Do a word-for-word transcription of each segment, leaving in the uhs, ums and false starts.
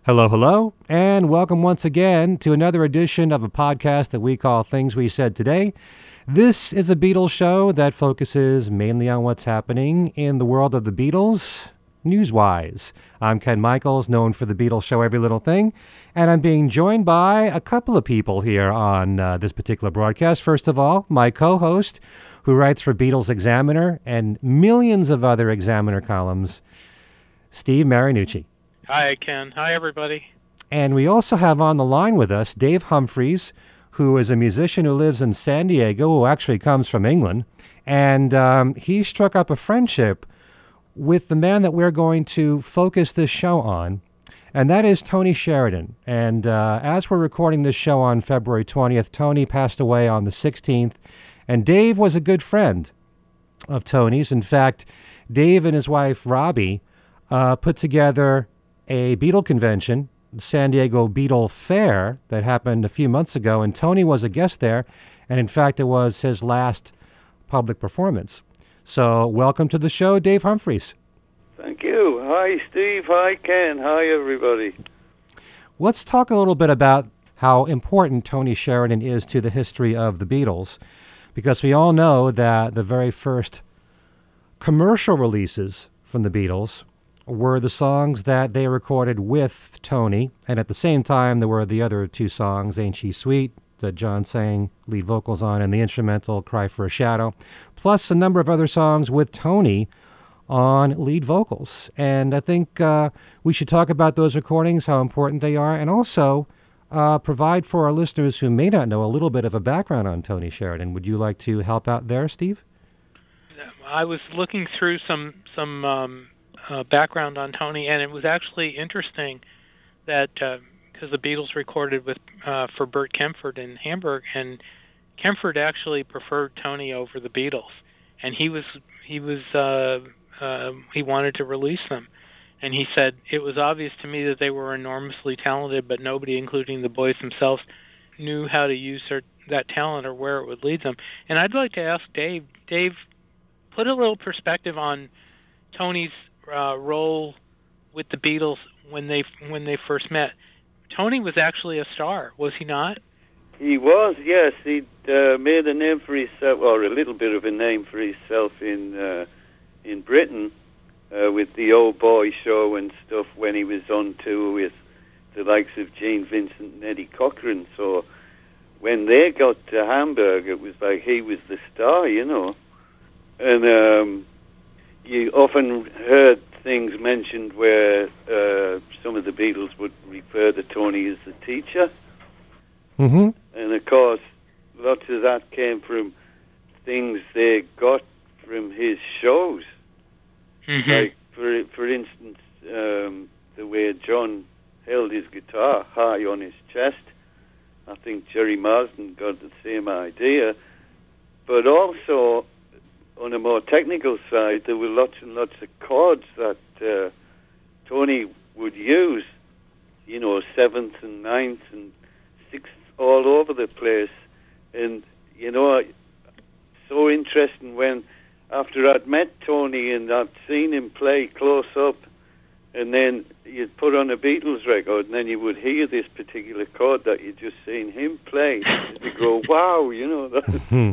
Hello, hello, and welcome once again to another edition of a podcast that we call Things We Said Today. This is a Beatles show that focuses mainly on what's happening in the world of the Beatles, news-wise. I'm Ken Michaels, known for the Beatles show Every Little Thing, and I'm being joined by a couple of people here on uh, this particular broadcast. First of all, my co-host, who writes for Beatles Examiner and millions of other Examiner columns, Steve Marinucci. Hi, Ken. Hi, everybody. And we also have on the line with us Dave Humphreys, who is a musician who lives in San Diego, who actually comes from England. And um, he struck up a friendship with the man that we're going to focus this show on, and that is Tony Sheridan. And uh, as we're recording this show on February twentieth, Tony passed away on the sixteenth, and Dave was a good friend of Tony's. In fact, Dave and his wife, Robbie, uh, put together a Beatle convention, the San Diego Beatle Fair, that happened a few months ago, and Tony was a guest there, and in fact, it was his last public performance. So, welcome to the show, Dave Humphreys. Thank you. Hi, Steve. Hi, Ken. Hi, everybody. Let's talk a little bit about how important Tony Sheridan is to the history of the Beatles, because we all know that the very first commercial releases from the Beatles were the songs that they recorded with Tony, and at the same time there were the other two songs, Ain't She Sweet, that John sang lead vocals on, and the instrumental Cry for a Shadow, plus a number of other songs with Tony on lead vocals. And I think uh, we should talk about those recordings, how important they are, and also uh, provide for our listeners who may not know a little bit of a background on Tony Sheridan. Would you like to help out there, Steve? I was looking through some some um, uh, background on Tony, and it was actually interesting that because uh, the Beatles recorded with uh, for Bert Kaempfert in Hamburg, and Kaempfert actually preferred Tony over the Beatles, and he was he was uh, uh, he wanted to release them, and he said it was obvious to me that they were enormously talented, but nobody, including the boys themselves, knew how to use their, that talent or where it would lead them. And I'd like to ask Dave, Dave, put a little perspective on Tony's uh, role with the Beatles when they when they first met. Tony was actually a star, was he not? He was, yes. He'd uh, made a name for himself, or a little bit of a name for himself in uh, in Britain uh, with the Old Boy show and stuff when he was on tour with the likes of Gene Vincent and Eddie Cochran. So when they got to Hamburg, it was like he was the star, you know. And um, you often heard things mentioned where uh, some of the Beatles would refer to Tony as the teacher. Mm-hmm. And of course, lots of that came from things they got from his shows. Mm-hmm. Like, for for instance, um, the way John held his guitar high on his chest. I think Jerry Marsden got the same idea. But also, on a more technical side, there were lots and lots of chords that uh, Tony would use, you know, seventh and ninth and sixth all over the place. And, you know, so interesting when, after I'd met Tony and I'd seen him play close up, and then you'd put on a Beatles record, and then you would hear this particular chord that you'd just seen him play, and you go, wow, you know, that's Mm-hmm.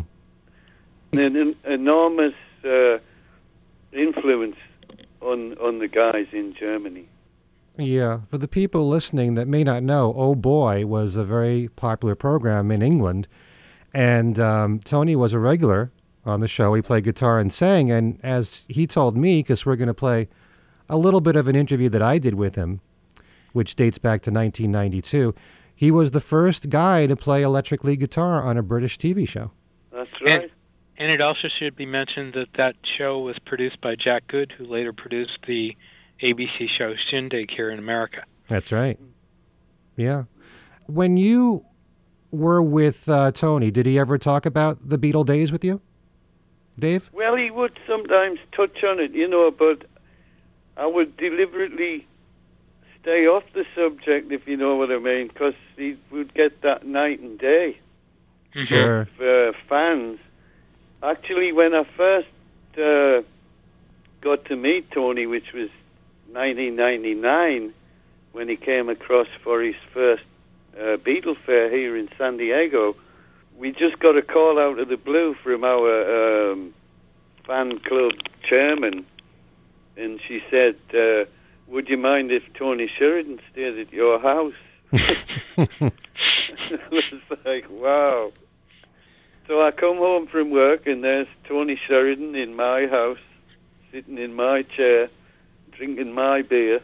an enormous uh, influence on on the guys in Germany. Yeah, for the people listening that may not know, Oh Boy was a very popular program in England, and um, Tony was a regular on the show. He played guitar and sang, and as he told me, because we're going to play a little bit of an interview that I did with him, which dates back to nineteen ninety-two, he was the first guy to play electric lead guitar on a British T V show. That's right. And, and it also should be mentioned that that show was produced by Jack Good, who later produced the A B C show Shindig here in America. That's right. Yeah. When you were with uh, Tony, did he ever talk about the Beatle days with you, Dave? Well, he would sometimes touch on it, you know, but I would deliberately stay off the subject, if you know what I mean, because he would get that night and day. Sure. For fans. Actually, when I first uh, got to meet Tony, which was nineteen ninety-nine, when he came across for his first uh, Beatle fair here in San Diego. We just got a call out of the blue from our um, fan club chairman, and she said, uh, would you mind if Tony Sheridan stayed at your house? It was like, wow. So I come home from work, and there's Tony Sheridan in my house, sitting in my chair, drinking my beer.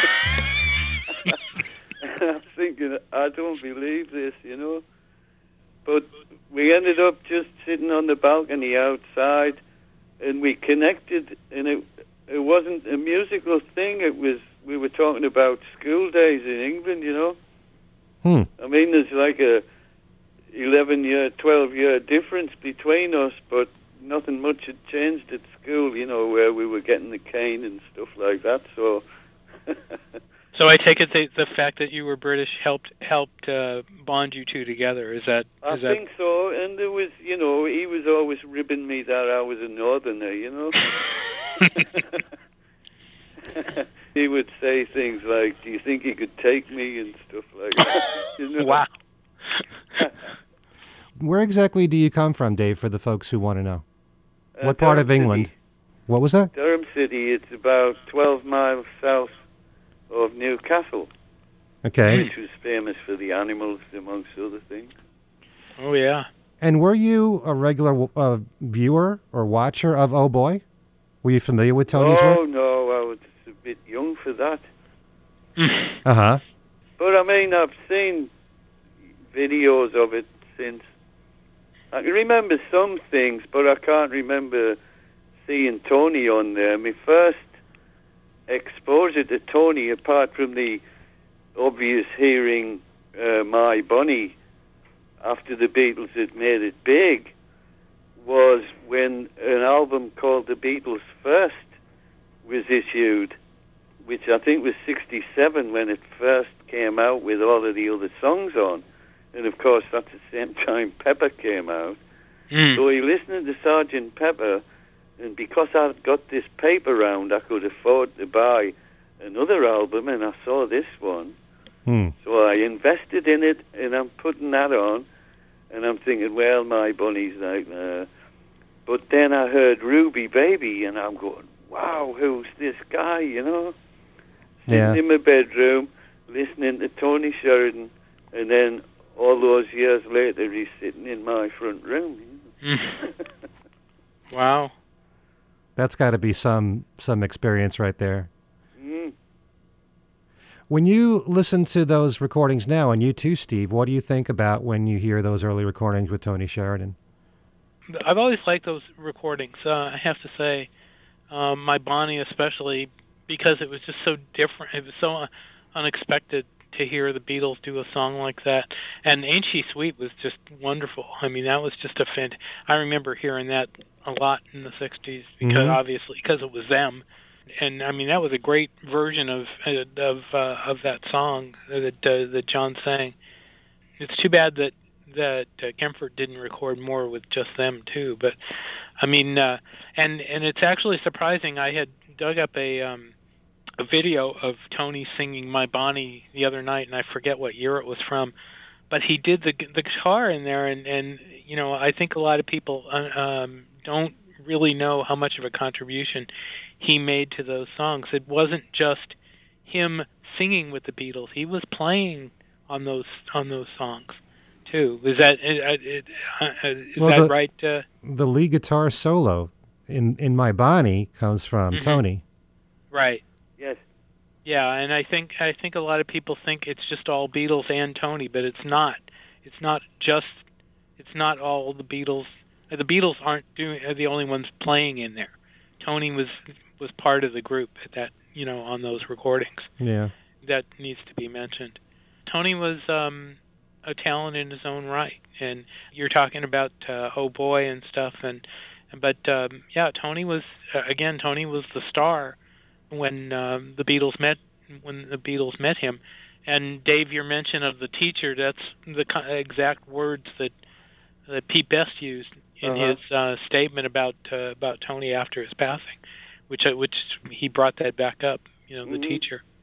And I'm thinking, I don't believe this, you know. But we ended up just sitting on the balcony outside, and we connected, and it it wasn't a musical thing. It was, we were talking about school days in England, you know. Hmm. I mean, there's like a eleven-year, twelve-year difference between us, but nothing much had changed at school, you know, where we were getting the cane and stuff like that, so... So I take it the, the fact that you were British helped helped uh, bond you two together. Is that? I is that... think so, and there was, you know, he was always ribbing me that I was a northerner, you know. He would say things like, do you think you could take me, and stuff like that. You know? Wow. Where exactly do you come from, Dave, for the folks who want to know? Uh, What part Durham of England? City. What was that? Durham City, it's about twelve miles south of Newcastle, Okay. which was famous for the animals, amongst other things. Oh yeah. And were you a regular uh, viewer or watcher of Oh Boy? Were you familiar with Tony's oh, work? no, I was a bit young for that. Uh-huh. But, I mean, I've seen videos of it since. I can remember some things, but I can't remember seeing Tony on there. My first exposure to Tony, apart from the obvious hearing uh, My Bonnie after the Beatles had made it big, was when an album called The Beatles First was issued, which I think was sixty-seven when it first came out with all of the other songs on. And of course, at the same time, Pepper came out. Mm. So he listened to Sergeant Pepper, and because I'd got this paper round, I could afford to buy another album, and I saw this one. Hmm. So I invested in it, and I'm putting that on, and I'm thinking, well, My Bunny's like, uh. But then I heard Ruby Baby, and I'm going, wow, who's this guy, you know? Sitting Yeah. in my bedroom, listening to Tony Sheridan, and then all those years later, he's sitting in my front room. You know? Wow. That's got to be some some experience right there. Mm. When you listen to those recordings now, and you too, Steve, what do you think about when you hear those early recordings with Tony Sheridan? I've always liked those recordings. Uh, I have to say, um, My Bonnie especially, because it was just so different. It was so uh, unexpected to hear the Beatles do a song like that. And Ain't She Sweet was just wonderful. I mean, that was just a fant. I remember hearing that a lot in the sixties because Mhm. obviously because it was them. And I mean, that was a great version of of uh, of that song that uh, that John sang. It's too bad that that uh, Kempfert didn't record more with just them too. But I mean, uh, and and it's actually surprising. I had dug up a um, a video of Tony singing My Bonnie the other night, and I forget what year it was from. But he did the the guitar in there, and and you know, I think a lot of people uh, um, don't really know how much of a contribution he made to those songs. It wasn't just him singing with the Beatles; he was playing on those on those songs too. Is that is, is Well, that the- right? Uh, The lead guitar solo in, in My Bonnie comes from Mhm. Tony. right. Yes. Yeah, and I think I think a lot of people think it's just all Beatles and Tony, but it's not. It's not just. It's not all the Beatles. The Beatles aren't doing are the only ones playing in there. Tony was was part of the group at that, you know, on those recordings. Yeah. That needs to be mentioned. Tony was um, a talent in his own right, and you're talking about uh, Oh Boy and stuff, and but um, yeah, Tony was uh, again. Tony was the star when um, the Beatles met when the Beatles met him. And Dave, your mention of the teacher, that's the co- exact words that that Pete Best used in Uh-huh. his uh, statement about uh, about Tony after his passing, which uh, which he brought that back up, you know, the Mhm. teacher.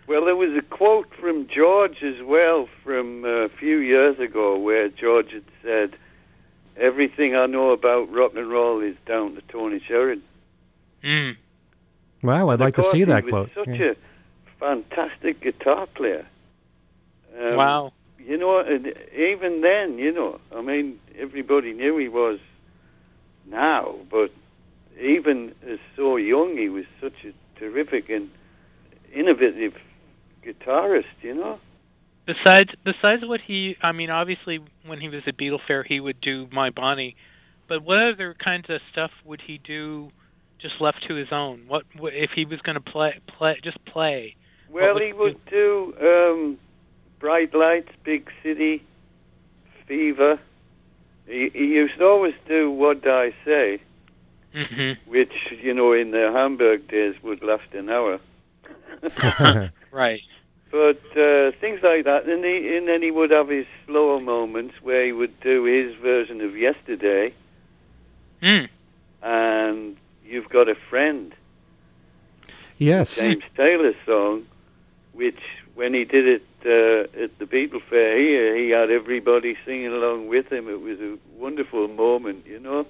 Well, there was a quote from George as well from a few years ago where George had said, "Everything I know about rock and roll is down to Tony Sheridan." Mm. Wow, I'd And like of to see course, that he quote. was such Yeah. a fantastic guitar player. Um, Wow. You know, and even then, you know, I mean, everybody knew he was now, but even as so young, he was such a terrific and innovative guitarist, you know. Besides, besides what he, I mean, obviously, when he was at Beatle Fair, he would do My Bonnie, but what other kinds of stuff would he do, just left to his own? What, what if he was going to play, play, just play? Well, would he he would do um, Bright Lights, Big City, Fever. He, he used to always do What Do I Say, Mm-hmm. which, you know, in the Hamburg days would last an hour. Right. But uh, things like that, and, he, and then he would have his slower moments where he would do his version of Yesterday, Mm. and You've Got a Friend, Yes. James Taylor song, which when he did it uh, at the Beatle Fair here, he had everybody singing along with him. It was a wonderful moment, you know.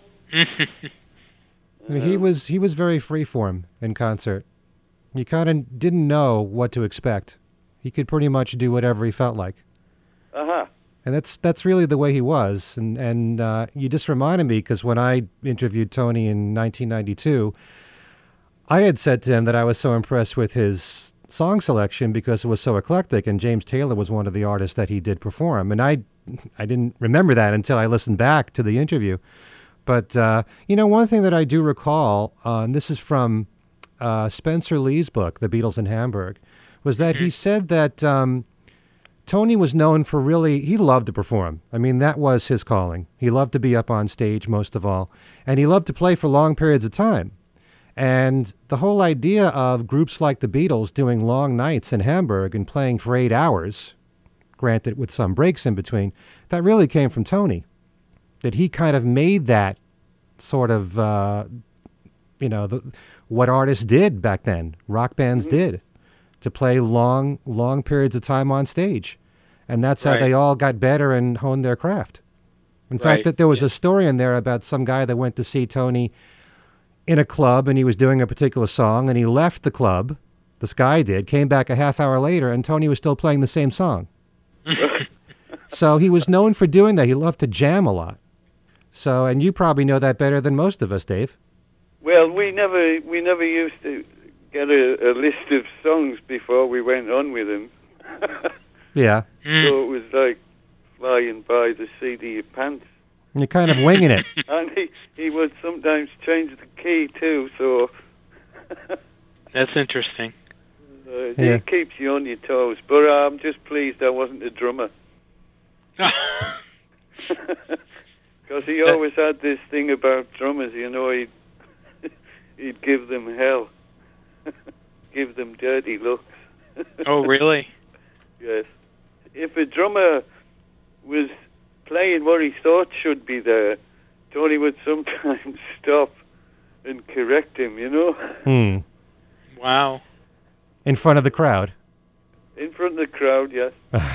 I mean, he Um, was he was very freeform in concert. You kind of didn't know what to expect. He could pretty much do whatever he felt like. Uh-huh. And that's that's really the way he was. And and uh, you just reminded me, because when I interviewed Tony in nineteen ninety-two, I had said to him that I was so impressed with his song selection because it was so eclectic, and James Taylor was one of the artists that he did perform. And I I didn't remember that until I listened back to the interview. But, uh, you know, one thing that I do recall, uh, and this is from uh, Spencer Lee's book, The Beatles in Hamburg, was that he said that um, Tony was known for really, he loved to perform. I mean, that was his calling. He loved to be up on stage most of all. And he loved to play for long periods of time. And the whole idea of groups like the Beatles doing long nights in Hamburg and playing for eight hours, granted with some breaks in between, that really came from Tony. That he kind of made that sort of, uh, you know, the, what artists did back then, rock bands Mm-hmm. did, to play long, long periods of time on stage. And that's how Right. they all got better and honed their craft. In fact, Right. that there was a story in there about some guy that went to see Tony in a club, and he was doing a particular song, and he left the club, this guy did, came back a half hour later, and Tony was still playing the same song. So he was known for doing that. He loved to jam a lot. So, and you probably know that better than most of us, Dave. Well, we never we never used to get a, a list of songs before we went on with him. Yeah. Mm. So it was like flying by the seat of your pants. You're kind of winging it. And he, he would sometimes change the key too, so That's interesting. uh, Yeah. it keeps you on your toes. But uh, I'm just pleased I wasn't a drummer. Because he always had this thing about drummers, you know, he'd, he'd give them hell. Give them dirty looks. Oh, really? Yes. If a drummer was playing what he thought should be there, Tony would sometimes stop and correct him, you know, Hmm. Wow. In front of the crowd. in front of the crowd, yes.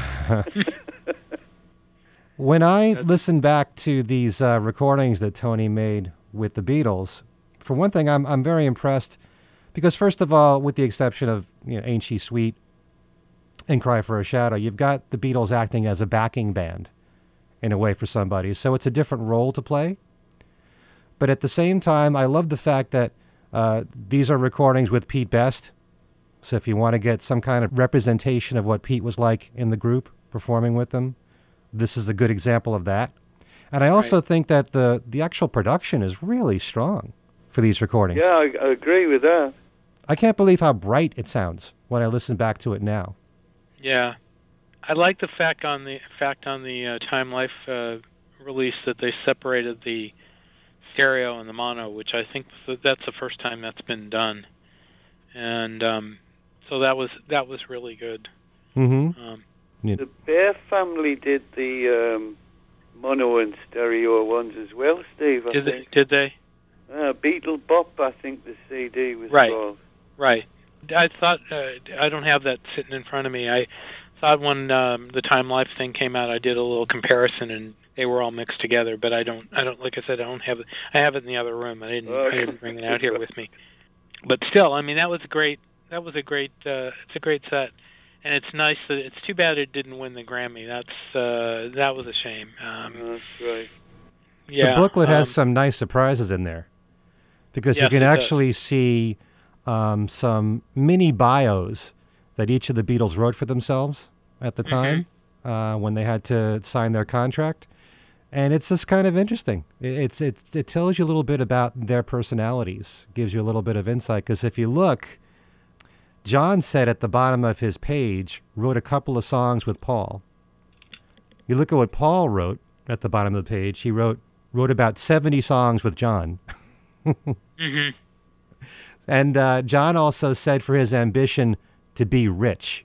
When I listen back to these uh, recordings that Tony made with the Beatles, for one thing, I'm I'm very impressed because, first of all, with the exception of, you know, Ain't She Sweet and Cry for a Shadow, you've got the Beatles acting as a backing band in a way for somebody. So it's a different role to play. But at the same time, I love the fact that uh, these are recordings with Pete Best. So if you want to get some kind of representation of what Pete was like in the group performing with them, this is a good example of that. And I also Right. think that the, the actual production is really strong for these recordings. Yeah, I, I agree with that. I can't believe how bright it sounds when I listen back to it now. Yeah. I like the fact on the fact on the uh, Time Life uh, release that they separated the stereo and the mono, which I think th- that's the first time that's been done. And um, so that was that was really good. Mm-hmm. Um, The Bear family did the um, mono and stereo ones as well, Steve, I did they? think. Did they? Uh, Beatle Bop, I think the C D was Right. called. Right. I thought uh, I don't have that sitting in front of me. I thought when um, the Time Life thing came out, I did a little comparison, and they were all mixed together. But I don't, I don't, like I said, I don't have it. I have it in the other room. I didn't, Oh, I didn't bring it out here with me. But still, I mean, that was great. That was a great. Uh, it's a great set, and it's nice that it's too bad it didn't win the Grammy. That's uh, that was a shame. Um, That's right. yeah, The booklet has um, some nice surprises in there because you Yes, can it does. actually see um, some mini bios that each of the Beatles wrote for themselves at the time uh, when they had to sign their contract. And it's just kind of interesting. It, it's it, it tells you a little bit about their personalities, gives you a little bit of insight. Because if you look, John said at the bottom of his page, wrote a couple of songs with Paul. You look at what Paul wrote at the bottom of the page. He wrote wrote about seventy songs with John. hmm And uh, John also said for his ambition to be rich.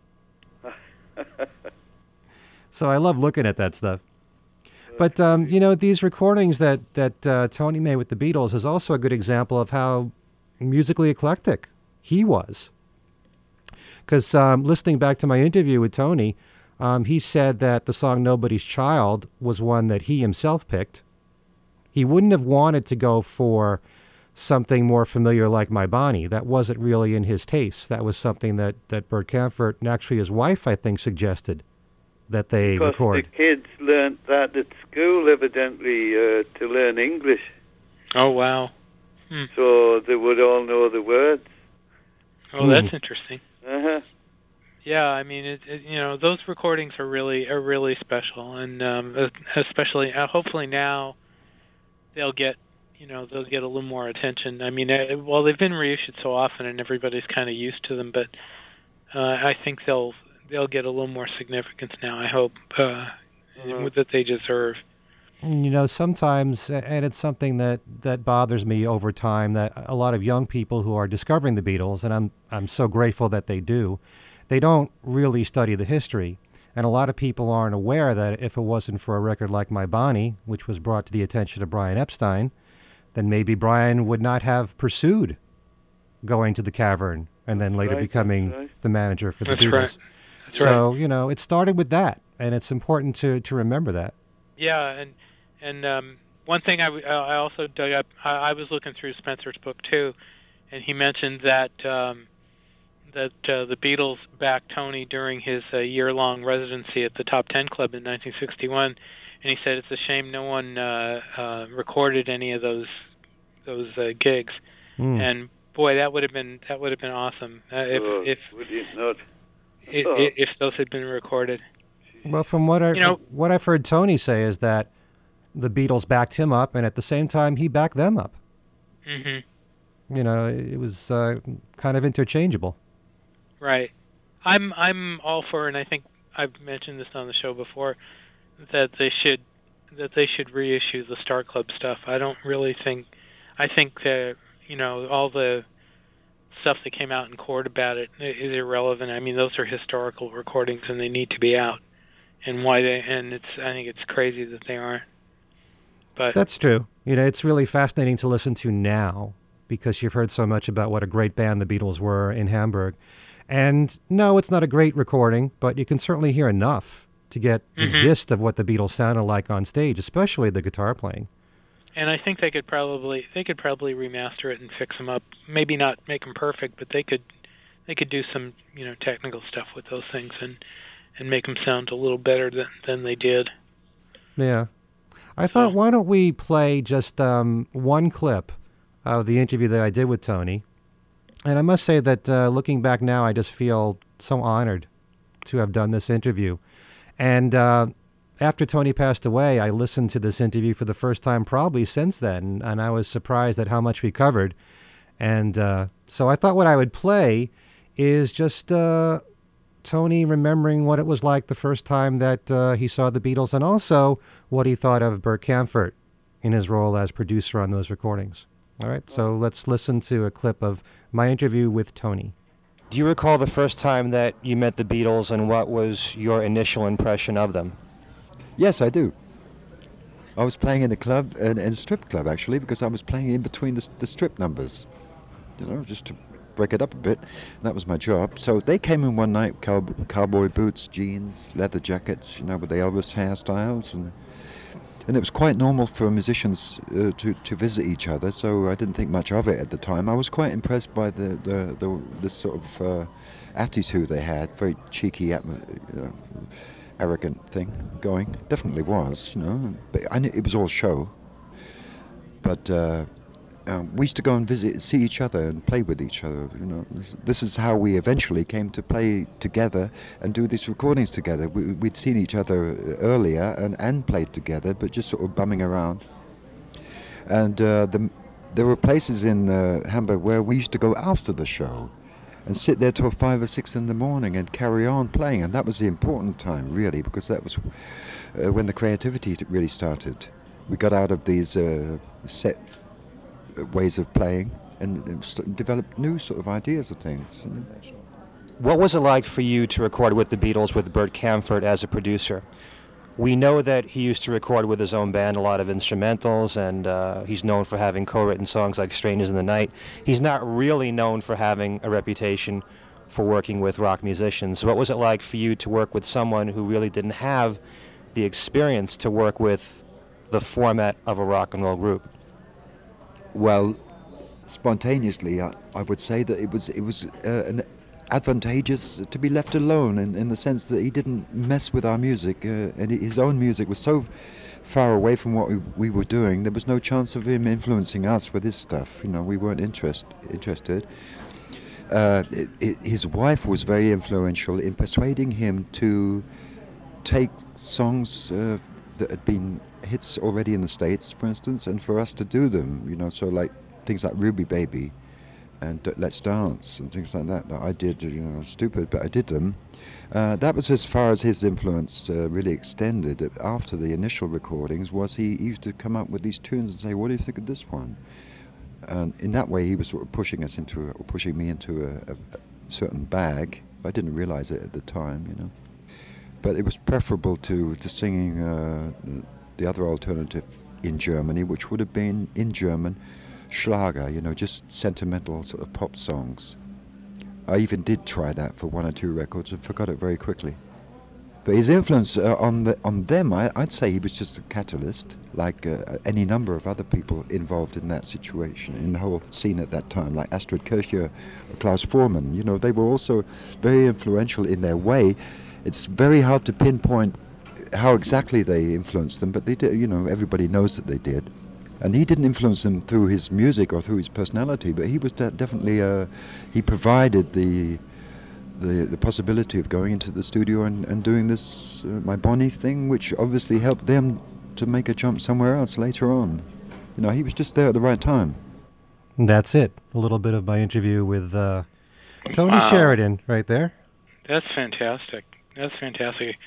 So I love looking at that stuff. But, um, you know, these recordings that, that uh, Tony made with the Beatles is also a good example of how musically eclectic he was. Because um, listening back to my interview with Tony, um, he said that the song Nobody's Child was one that he himself picked. He wouldn't have wanted to go for something more familiar like My Bonnie. That wasn't really in his taste. That was something that, that Bert Kaempfert, and actually his wife, I think, suggested that they Because record. the kids learnt that at school, evidently, uh, to learn English. Oh wow. So they would all know the words. Oh, that's interesting. Uh-huh. Yeah, I mean, it, it, you know, those recordings are really are really special, and um, especially uh, hopefully now they'll get, you know, they'll get a little more attention. I mean, uh, well, they've been reissued so often, and everybody's kind of used to them, but uh, I think they'll they'll get a little more significance now. I hope uh, Uh-huh. that they deserve. You know, sometimes, and it's something that, that bothers me over time, that a lot of young people who are discovering the Beatles, and I'm I'm so grateful that they do, they don't really study the history. And a lot of people aren't aware that if it wasn't for a record like My Bonnie, which was brought to the attention of Brian Epstein, then maybe Brian would not have pursued going to the Cavern and then later right, becoming that's right. the manager for the That's Beatles. right. That's So, you know, it started with that, and it's important to, to remember that. Yeah, and and um, one thing I, w- I also dug up, I, I was looking through Spencer's book too, and he mentioned that um, that uh, the Beatles backed Tony during his uh, year-long residency at the Top Ten Club in nineteen sixty-one, and he said it's a shame no one uh, uh, recorded any of those those uh, gigs, Mm. and boy, that would have been that would have been awesome uh, if Oh, if would it not? if, Oh. if those had been recorded. Well, from what I You know- what I've heard Tony say is that the Beatles backed him up, and at the same time he backed them up. hmm You know, it was uh, kind of interchangeable. Right. I'm I'm all for, and I think I've mentioned this on the show before, that they should that they should reissue the Star Club stuff. I don't really think I think that, you know, all the stuff that came out in court about it is irrelevant. I mean, those are historical recordings and they need to be out. And why they and it's I think it's crazy that they aren't. But That's true. You know, it's really fascinating to listen to now because you've heard so much about what a great band the Beatles were in Hamburg. And no, it's not a great recording, but you can certainly hear enough to get the Mhm. gist of what the Beatles sounded like on stage, especially the guitar playing. and I think they could probably they could probably remaster it and fix them up. Maybe not make them perfect, but they could they could do some, you know, technical stuff with those things and and make them sound a little better than than they did. Yeah. I thought, So- why don't we play just um, one clip of the interview that I did with Tony? And I must say that uh, looking back now, I just feel so honored to have done this interview. And uh, after Tony passed away, I listened to this interview for the first time probably since then, and I was surprised at how much we covered. And uh, so I thought what I would play is just uh, Tony remembering what it was like the first time that uh, he saw the Beatles, and also what he thought of Bert Kaempfert in his role as producer on those recordings. All right, so let's listen to a clip of my interview with Tony. Do you recall the first time that you met the Beatles, and what was your initial impression of them? Yes, I do. I was playing in a club, in, in a strip club actually, because I was playing in between the, the strip numbers. You know, just to break it up a bit. And that was my job. So they came in one night, cow- cowboy boots, jeans, leather jackets, you know, with the Elvis hairstyles, and and it was quite normal for musicians uh, to to visit each other. So I didn't think much of it at the time. I was quite impressed by the the, the this sort of uh, attitude they had, very cheeky, atmo- you know, arrogant thing going. Definitely was, you know. But I knew it was all show. But uh, uh, we used to go and visit, see each other, and play with each other. You know, this, this is how we eventually came to play together and do these recordings together. We, we'd seen each other earlier and, and played together, but just sort of bumming around. And uh, the, there were places in uh, Hamburg where we used to go after the show and sit there till five or six in the morning and carry on playing. And that was the important time, really, because that was uh, when the creativity t- really started. We got out of these uh, set ways of playing and st- developed new sort of ideas of things. What was it like for you to record with the Beatles with Bert Camford as a producer? We know that he used to record with his own band a lot of instrumentals, and uh, he's known for having co-written songs like Strangers in the Night. He's not really known for having a reputation for working with rock musicians. What was it like for you to work with someone who really didn't have the experience to work with the format of a rock and roll group? Well, spontaneously, I, I would say that it was it was uh, an advantageous to be left alone in, in the sense that he didn't mess with our music, uh, and his own music was so far away from what we, we were doing. There was no chance of him influencing us with his stuff. You know, we weren't interest, interested. Uh, it, it, his wife was very influential in persuading him to take songs uh, that had been hits already in the States, for instance, and for us to do them, you know, so like things like Ruby Baby and uh, Let's Dance and things like that. I did, you know, stupid, but I did them. Uh, that was as far as his influence uh, really extended. After the initial recordings was he used to come up with these tunes and say, what do you think of this one? And in that way he was sort of pushing us into, a, or pushing me into a, a certain bag. I didn't realize it at the time, you know. But it was preferable to, to singing uh, the other alternative in Germany, which would have been, in German, Schlager, you know, just sentimental sort of pop songs. I even did try that for one or two records and forgot it very quickly. But his influence uh, on the, on them, I, I'd say he was just a catalyst, like uh, any number of other people involved in that situation, in the whole scene at that time, like Astrid Kirchherr or Klaus Voormann. You know, they were also very influential in their way. It's very hard to pinpoint how exactly they influenced them, but they did, you know, everybody knows that they did. And he didn't influence them through his music or through his personality, but he was de- definitely, uh, he provided the, the the possibility of going into the studio and, and doing this uh, My Bonnie thing, which obviously helped them to make a jump somewhere else later on. You know, he was just there at the right time. That's it. A little bit of my interview with uh, Tony Wow. Sheridan right there. That's fantastic. That's fantastic.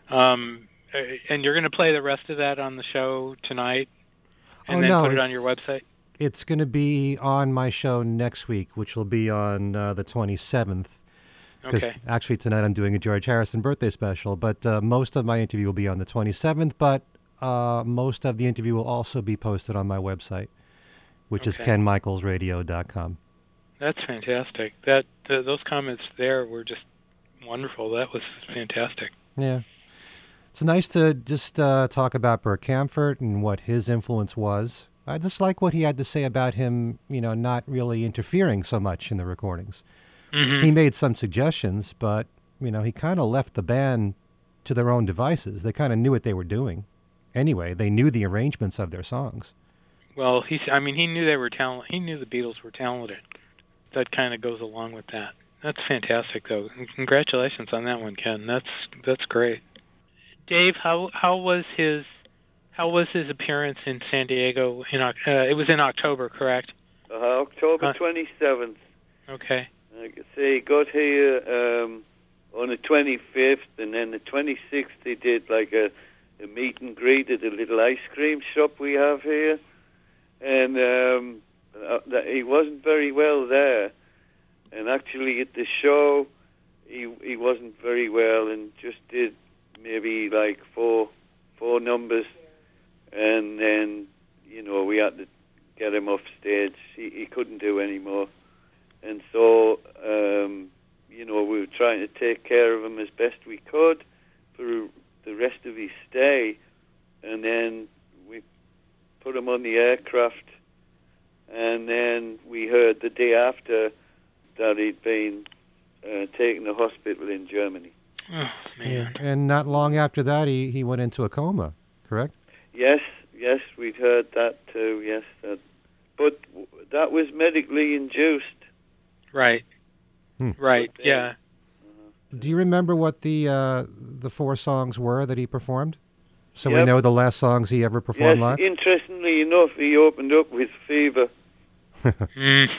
Um, uh, and you're going to play the rest of that on the show tonight, and Oh, then no, put it on it's- your website? It's going to be on my show next week, which will be on uh, the twenty-seventh. Because Okay. actually tonight I'm doing a George Harrison birthday special, but uh, most of my interview will be on the twenty-seventh, but uh, most of the interview will also be posted on my website, which is Okay. ken michaels radio dot com. That's fantastic. That th- those comments there were just wonderful. That was fantastic. Yeah. It's nice to just uh, talk about Bert Camford and what his influence was. I just like what he had to say about him, you know, not really interfering so much in the recordings. Mm-hmm. He made some suggestions, but, you know, he kind of left the band to their own devices. They kind of knew what they were doing. Anyway, they knew the arrangements of their songs. Well, he's. I mean, he knew they were talent. He knew the Beatles were talented. That kind of goes along with that. That's fantastic, though. And congratulations on that one, Ken. That's that's great. Dave, how how was his how was his appearance in San Diego? In Oc- uh, it was in October, correct? Uh, October Uh, twenty-seventh. Okay. Like I say, he got here um, on the twenty-fifth, and then the twenty-sixth they did like a, a meet and greet at a little ice cream shop we have here. And um, uh, that he wasn't very well there. And actually at the show, he he wasn't very well and just did maybe like four four numbers. And then, you know, we had to get him off stage. He, he couldn't do any more. And so rest of his stay, and then we put him on the aircraft, and then we heard the day after that he'd been uh, taken to hospital in Germany. Oh, man. Yeah. And not long after that, he, he went into a coma, correct? Yes, yes, we'd heard that too, yes. That, but w- that was medically induced. Right. Hmm. Right, But, uh, yeah. Do you remember what the uh, the four songs were that he performed? So we Yep. know the last songs he ever performed Yes, live? interestingly enough, he opened up with Fever. Mm.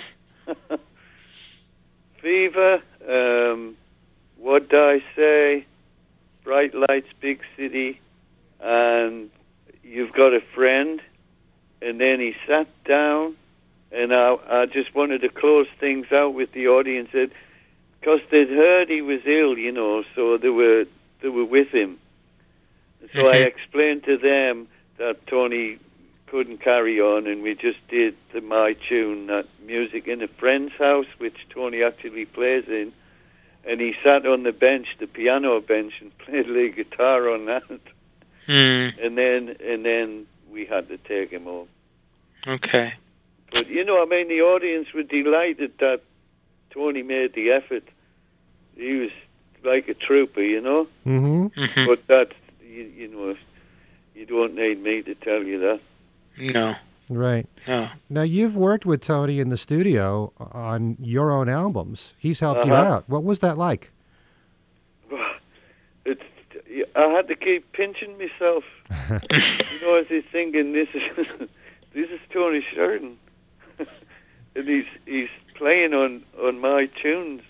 Fever, um, What Do I Say, Bright Lights, Big City, and You've Got a Friend. And then he sat down, and I, I just wanted to close things out with the audience, because they'd heard he was ill, you know, so they were they were with him. So I Mhm. explained to them that Tony couldn't carry on, and we just did the My Tune, that Music in a Friend's House, which Tony actually plays in. And he sat on the bench, the piano bench, and played lead guitar on that. Mm. And then and then we had to take him home. Okay. But, you know, I mean, the audience were delighted that Tony made the effort. He was like a trooper, you know? Mm-hmm. Mm-hmm. But that's, you, you know, you don't need me to tell you that. No. Right. No. Now, you've worked with Tony in the studio on your own albums. He's helped you Uh-huh. out. What was that like? It's, I had to keep pinching myself. You know, I was thinking, this is this is Tony Sheridan, and he's he's playing on, on my tunes.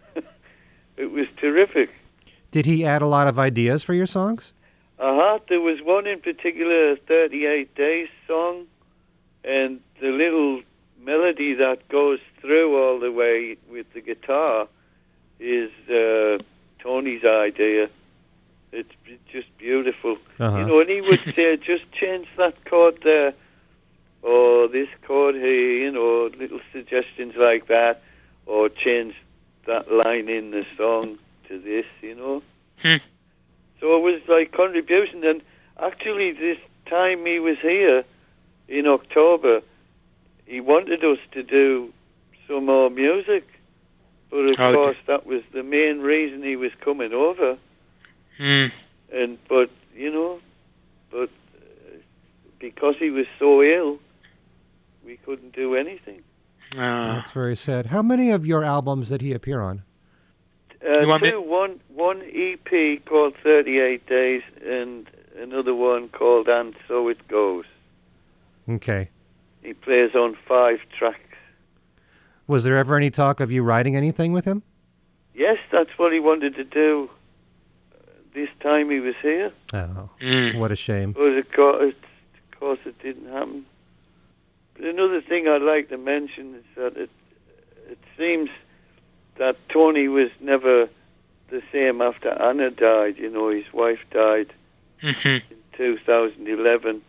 It was terrific. Did he add a lot of ideas for your songs? Uh-huh. There was one in particular, a thirty-eight Days song, and the little melody that goes through all the way with the guitar is uh, Tony's idea. It's just beautiful. Uh-huh. You know, and he would say, just change that chord there, or this chord here, you know, little suggestions like that, or change that line in the song to this, you know. Hmm. So it was like contribution, and actually this time he was here in October, he wanted us to do some more music, but of Okay. course that was the main reason he was coming over. Mm. And but you know, but uh, because he was so ill, we couldn't do anything. Uh, That's very sad. How many of your albums did he appear on? Uh, You want me- two, one, one E P called thirty-eight Days, and another one called And So It Goes. Okay. He plays on five tracks. Was there ever any talk of you writing anything with him? Yes, that's what he wanted to do. This time he was here, Oh, mm. what a shame. but of course, of course it didn't happen. But another thing I'd like to mention is that it it seems that Tony was never the same after Anna died. You know, his wife died Mm-hmm. in two thousand eleven,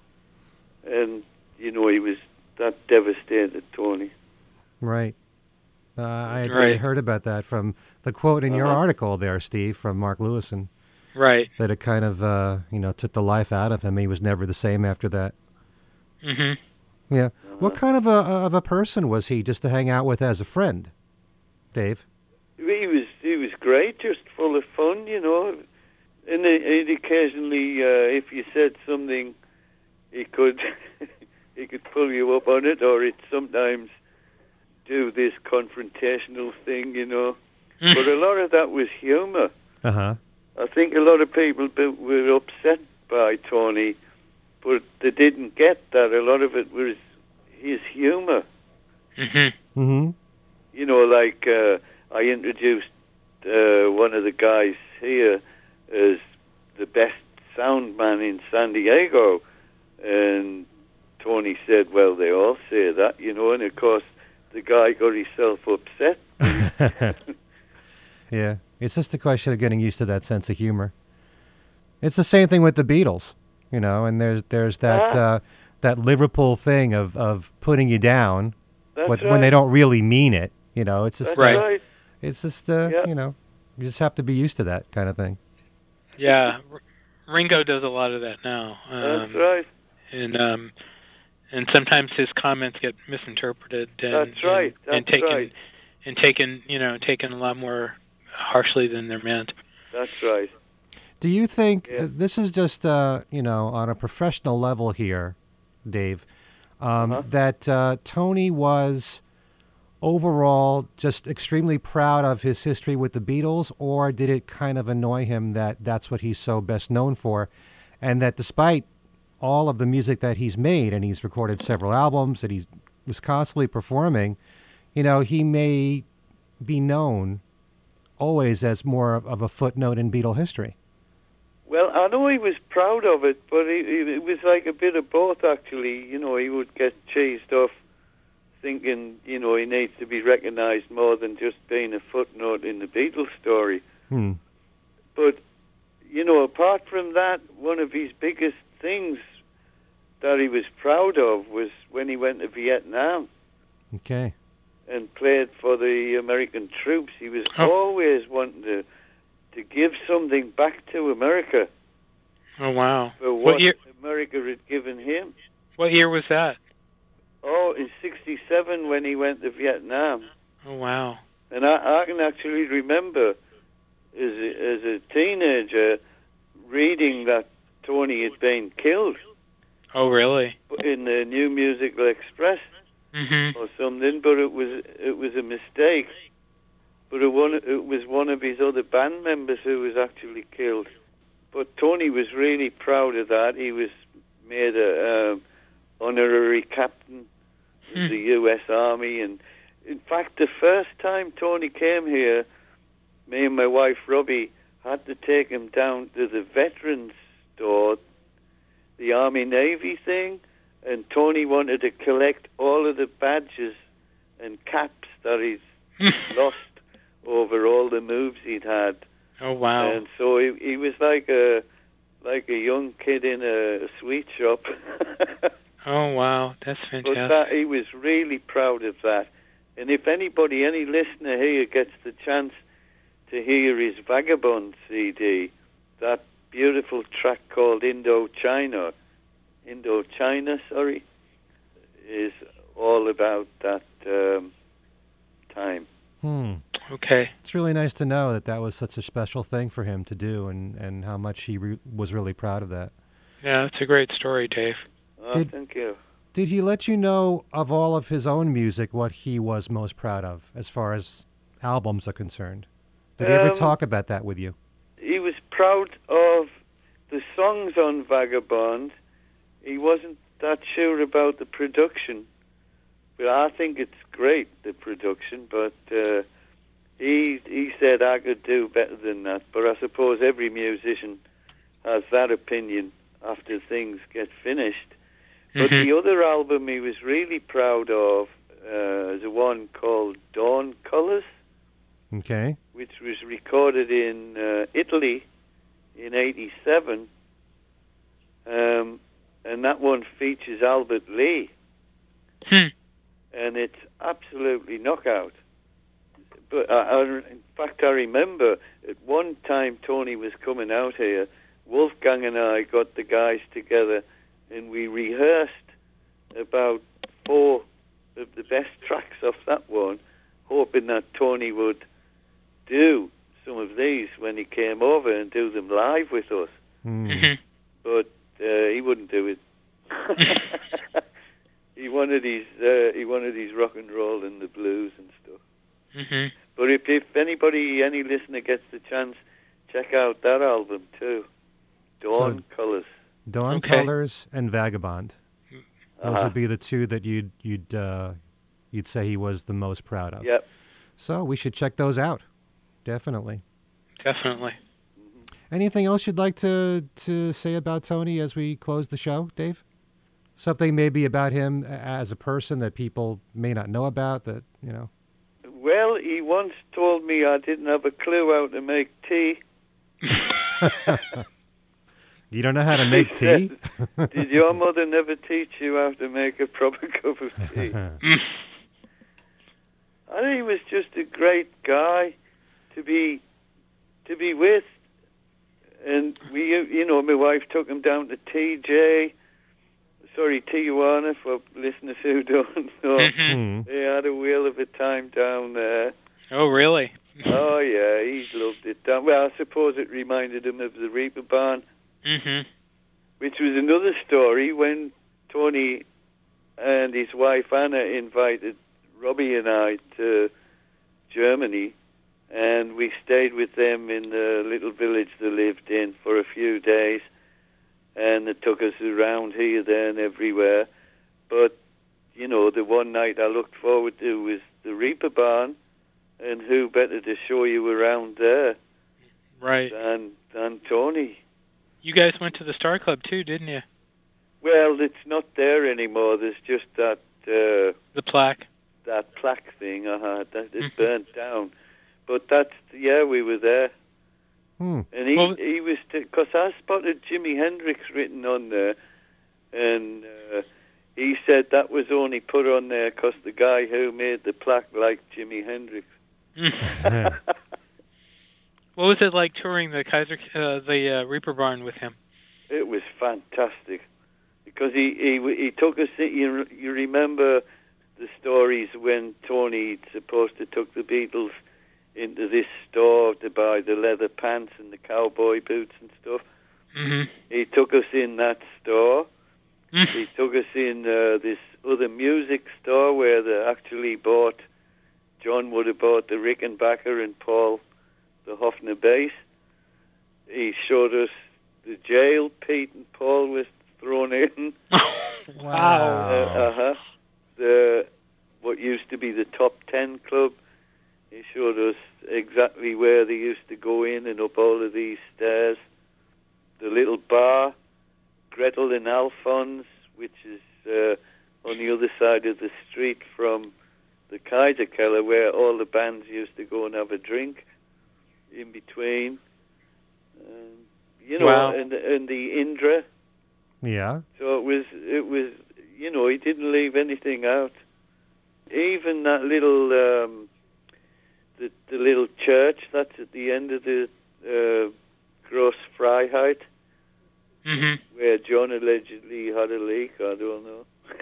and you know he was that devastated, Tony. Right. Uh, I had Right. heard about that from the quote in your Uh-huh. article there, Steve, from Mark Lewison, Right. that it kind of, uh, you know, took the life out of him. He was never the same after that. Mm-hmm. Yeah. What kind of a of a person was he just to hang out with as a friend, Dave? He was he was great, just full of fun, you know. And he- he'd occasionally, uh, if you said something, he could he could pull you up on it, or he'd sometimes do this confrontational thing, you know. But a lot of that was humour. Uh huh. I think a lot of people be- were upset by Tony, but they didn't get that. A lot of it was his humour. Mm-hmm. Mm-hmm. You know, like uh, I introduced uh, one of the guys here as the best sound man in San Diego, and Tony said, well, they all say that, you know, and of course the guy got himself upset. Yeah. It's just a question of getting used to that sense of humor. It's the same thing with the Beatles, you know, and there's there's that Ah. uh, that Liverpool thing of, of putting you down That's when, right. when they don't really mean it. You know, it's just That's uh, Right. right. it's just uh, Yeah. you know, you just have to be used to that kind of thing. Yeah. Ringo does a lot of that now. Um, That's right. And um, and sometimes his comments get misinterpreted. And, That's right. And, and That's taken, right. And taken, you know, taken a lot more harshly than they're meant. That's right. Do you think Yeah. uh, this is just, uh, you know, on a professional level here, Dave, um, Uh-huh. that uh, Tony was overall just extremely proud of his history with the Beatles, or did it kind of annoy him that that's what he's so best known for, and that despite all of the music that he's made, and he's recorded several albums that he was constantly performing, you know, he may be known always as more of, of a footnote in Beatle history? Well, I know he was proud of it, but it, it, it was like a bit of both, actually. You know, he would get chased off thinking, you know, he needs to be recognized more than just being a footnote in the Beatles story. Hmm. But, you know, apart from that, one of his biggest things that he was proud of was when he went to Vietnam Okay. and played for the American troops. He was Oh. always wanting to to give something back to America Oh, wow. for what, What year, America had given him. what year was that? Oh, in sixty-seven when he went to Vietnam. Oh, wow. And I, I can actually remember as a, as a teenager reading that Tony had been killed Oh, really? in the New Musical Express Mm-hmm. or something, but it was it was a mistake. But it, one, it was one of his other band members who was actually killed. But Tony was really proud of that. He was made a um, honorary captain Hmm. of the U S Army. And in fact, the first time Tony came here, me and my wife Robbie had to take him down to the veterans store, the Army Navy thing, and Tony wanted to collect all of the badges and caps that he's lost over all the moves he'd had. Oh, wow. And so he, he was like a like a young kid in a, a sweet shop. Oh, wow. That's But fantastic. that, he was really proud of that. And if anybody, any listener here gets the chance to hear his Vagabond C D, that beautiful track called Indochina, Indochina, sorry, is all about that um, time. Hmm. Okay. It's really nice to know that that was such a special thing for him to do, and, and how much he re- was really proud of that. Yeah, it's a great story, Dave. Oh, Did- thank you. Did he let you know of all of his own music what he was most proud of as far as albums are concerned? Did he ever Um, talk about that with you? He was proud of the songs on Vagabond. He wasn't that sure about the production. But I think it's great, the production, but uh, he he said I could do better than that. But I suppose every musician has that opinion after things get finished. But Mhm. the other album he was really proud of uh, is a one called Dawn Colors, Okay. which was recorded in uh, Italy in eighty-seven. Um, and that one features Albert Lee. Hmm. And it's absolutely knockout. But I, I, in fact, I remember at one time Tony was coming out here, Wolfgang and I got the guys together and we rehearsed about four of the best tracks off that one, hoping that Tony would do some of these when he came over and do them live with us. Hmm. Mhm. But uh, he wouldn't do it. He wanted his uh, he wanted his rock and roll and the blues and stuff. Mhm. But if if anybody, any listener gets the chance, check out that album too, Dawn So- Colors. Dawn Okay. Colors and Vagabond. Those Uh-huh. would be the two that you'd you'd uh, you'd say he was the most proud of. Yep. So we should check those out. Definitely. Definitely. Anything else you'd like to, to say about Tony as we close the show, Dave? Something maybe about him a- as a person that people may not know about that, you know. Well, he once told me I didn't have a clue how to make tea. You don't know how to make tea? Did your mother never teach you how to make a proper cup of tea? Mm. I think he was just a great guy to be to be with, and we, you know, know, my wife took him down to T J, sorry, Tijuana, for listeners who don't know. Mhm. They had a whale of a time down there. Oh, really? Oh, yeah, he loved it. Down. Well, I suppose it reminded him of the Reaper Barn, Mhm. which was another story when Tony and his wife Anna invited Robbie and I to Germany, and we stayed with them in the little village they lived in for a few days, and they took us around here, there, and everywhere. But, you know, the one night I looked forward to was the Reaper Barn, and who better to show you around there Right. than, than Tony. You guys went to the Star Club too, didn't you? Well, it's not there anymore. There's just that uh, The plaque. that plaque thing. Uh-huh, that it Mhm. burnt down. But that's yeah, we were there, Hmm. and he Well- he was because I spotted Jimi Hendrix written on there, and uh, he said that was only put on there because the guy who made the plaque liked Jimi Hendrix. What was it like touring the Kaiser, uh, the uh, Reaper Barn with him? It was fantastic because he he he took us. You you remember the stories when Tony supposed to took the Beatles into this store to buy the leather pants and the cowboy boots and stuff. Mhm. He took us in that store. Mm. He took us in uh, this other music store where they actually bought. John would have bought the Rickenbacker and Paul the Hofner bass. He showed us the jail Pete and Paul was thrown in. Wow. Uh, uh-huh. The what used to be the Top Ten Club. He showed us exactly where they used to go in and up all of these stairs. The little bar, Gretel and Alphonse, which is uh, on the other side of the street from the Kaiser Keller, where all the bands used to go and have a drink in between. Um, you know, Wow. and and the Indra. Yeah. So it was, it was, you know, he didn't leave anything out. Even that little, um, the the little church that's at the end of the uh, Gross Freiheit, Mhm. where John allegedly had a leak. I don't know.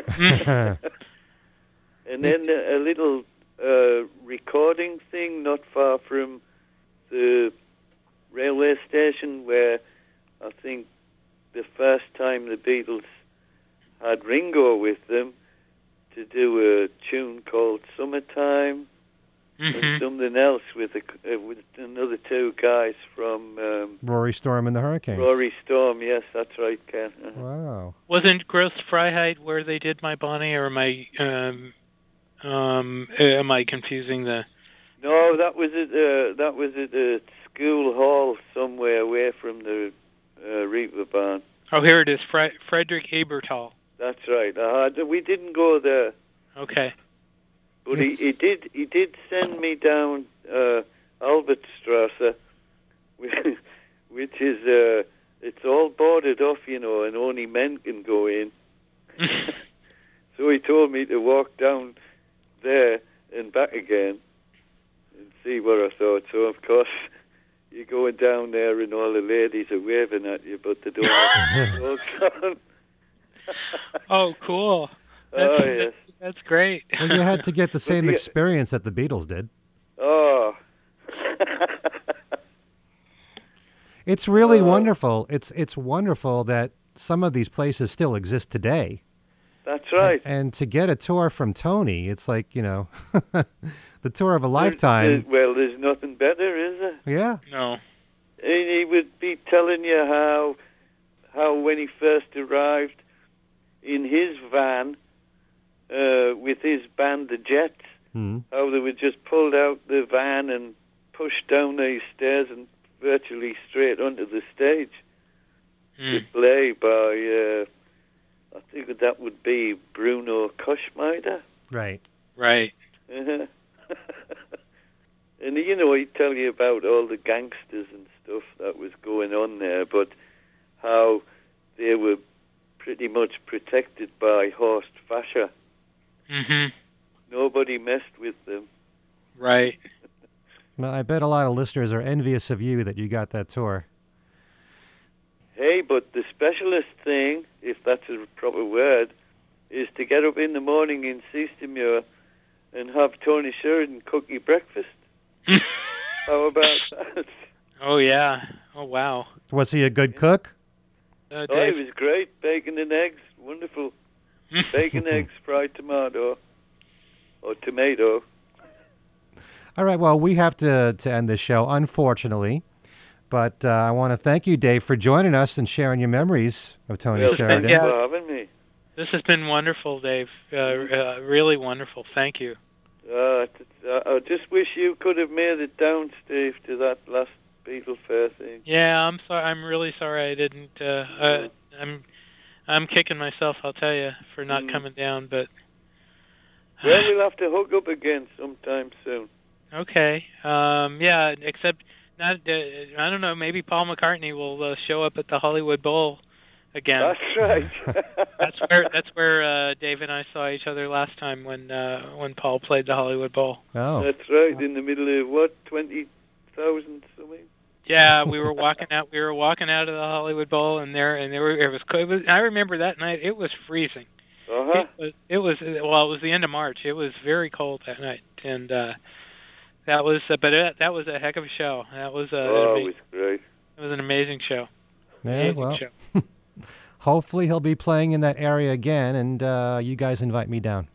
And then a, a little uh, recording thing not far from the railway station, where I think the first time the Beatles had Ringo with them to do a tune called Summertime and Mhm. something else with a, uh, with another two guys from um, Rory Storm and the Hurricanes. Rory Storm. Yes, that's right, Ken. Uh-huh. Wow. Wasn't Gross Freiheit where they did My Bonnie, or am I um um am I confusing the? No, that was at uh, that was at a school hall somewhere away from the uh, Reaper Barn. Oh, here it is, Fre- Frederick Ebertal. That's right. Uh, we didn't go there, Okay. but he, It's- he did. He did send me down uh, Albertstrasse, which, which is uh, it's all boarded off, you know, and only men can go in. So he told me to walk down there and back again and see what I thought. So of course you're going down there and all the ladies are waving at you, but they don't have their clothes on. Oh, cool. That's, Oh yes. That's great. Well, you had to get the same the- experience that the Beatles did. Oh. It's really Uh, wonderful. It's it's wonderful that some of these places still exist today. That's right. And to get a tour from Tony, it's like, you know, the tour of a There's- lifetime. there's- well, there's nothing better, is there? Yeah. No. And he would be telling you how, how when he first arrived in his van uh, with his band, the Jets, Hmm. how they would just pulled out the van and pushed down these stairs and virtually straight onto the stage to Mm. play by, uh, I think that would be Bruno Koschmider. Right. Right. Uh-huh. And, you know, he'd tell you about all the gangsters and stuff that was going on there, but how they were pretty much protected by Horst Fascher. Mhm. Nobody messed with them. Right. Well, I bet a lot of listeners are envious of you that you got that tour. Hey, but the specialist thing, if that's a proper word, is to get up in the morning in Seastamure and have Tony Sheridan cook you breakfast. How about that? Oh, yeah. Oh, wow. Was he a good cook? Uh, Oh, Dave? it was great. Bacon and eggs. Wonderful. Bacon, eggs, fried tomato. Or tomato. All right, well, we have to, to end this show, unfortunately. But uh, I want to thank you, Dave, for joining us and sharing your memories of Tony Well, Sheridan. thank you Yeah. for having me. This has been wonderful, Dave. Uh, uh, really wonderful. Thank you. Uh, t- uh, I just wish you could have made it down, Steve, to that last Beatle Fair thing. Yeah, I'm sorry. I'm really sorry I didn't. Uh, uh, I'm, I'm kicking myself. I'll tell you for not Mm. coming down. But Well, we'll have to hook up again sometime soon. okay. Um, yeah. Except not. Uh, I don't know. Maybe Paul McCartney will uh, show up at the Hollywood Bowl again. That's right. That's where. That's where uh, Dave and I saw each other last time when uh, when Paul played the Hollywood Bowl. Oh, That's right, in the middle of, what, twenty thousand something? Yeah, we were walking out. We were walking out of the Hollywood Bowl, and there, and there were, it was. co- It was I remember that night. It was freezing. Uh-huh. It was, it was. Well, it was the end of March. It was very cold that night, and uh, that was. Uh, but it, that was a heck of a show. That was a. Oh, an it ama- was great. it was an amazing show. yeah, Amazing well, show. hopefully he'll be playing in that area again, and uh, you guys invite me down.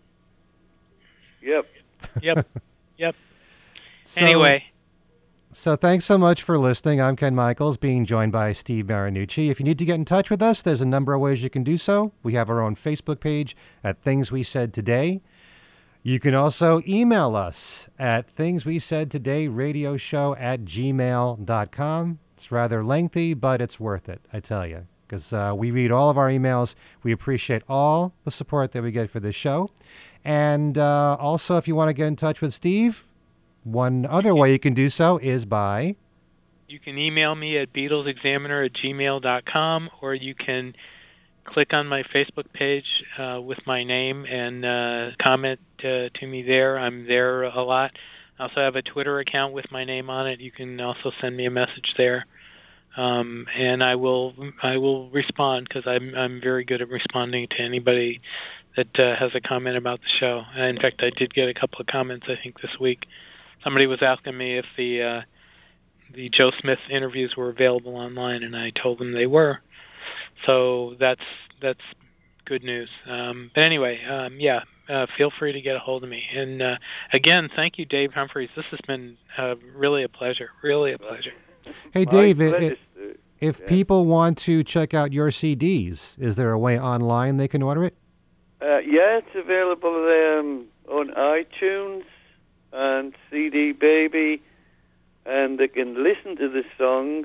Yep. Yep. Yep. So, Anyway, So thanks so much for listening. I'm Ken Michaels, being joined by Steve Marinucci. If you need to get in touch with us, there's a number of ways you can do so. We have our own Facebook page at Things We Said Today. You can also email us at things we said today radio show at gmail dot com. It's rather lengthy, but it's worth it, I tell you, because uh, we read all of our emails. We appreciate all the support that we get for this show. And uh, also, if you want to get in touch with Steve, one other way you can do so is by... you can email me at beatlesexaminer at gmail dot com, or you can click on my Facebook page uh, with my name and uh, comment uh, to me there. I'm there a lot. I also have a Twitter account with my name on it. You can also send me a message there, um, and I will I will respond because I'm I'm very good at responding to anybody that uh, has a comment about the show. And in fact, I did get a couple of comments I think this week. Somebody was asking me if the uh, the Joe Smith interviews were available online, and I told them they were. So that's that's good news. Um, but anyway, um, yeah, uh, feel free to get a hold of me. And uh, again, thank you, Dave Humphreys. This has been uh, really a pleasure. Really a pleasure. Hey, My Dave, i- pleasure, i- Steve. if Yeah. people want to check out your C Ds, is there a way online they can order it? Uh, yeah, it's available um, on iTunes and C D Baby, and they can listen to the songs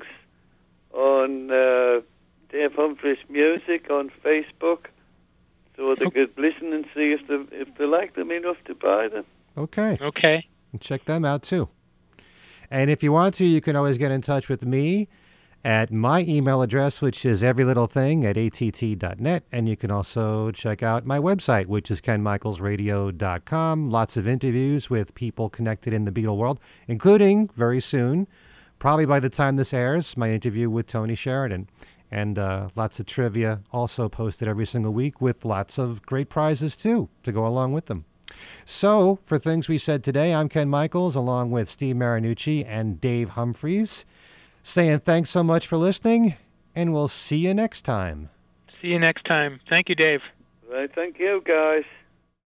on uh, Dave Humphreys Music on Facebook, so they could listen and see if they if they like them enough to buy them. Okay. Okay. And check them out, too. And if you want to, you can always get in touch with me at my email address, which is everylittlething at A T T dot net. And you can also check out my website, which is ken michaels radio dot com. Lots of interviews with people connected in the Beatle world, including, very soon, probably by the time this airs, my interview with Tony Sheridan. And uh, lots of trivia also posted every single week with lots of great prizes, too, to go along with them. So, for Things We Said Today, I'm Ken Michaels, along with Steve Marinucci and Dave Humphreys, saying thanks so much for listening, and we'll see you next time. See you next time. Thank you, Dave. Right, thank you, guys.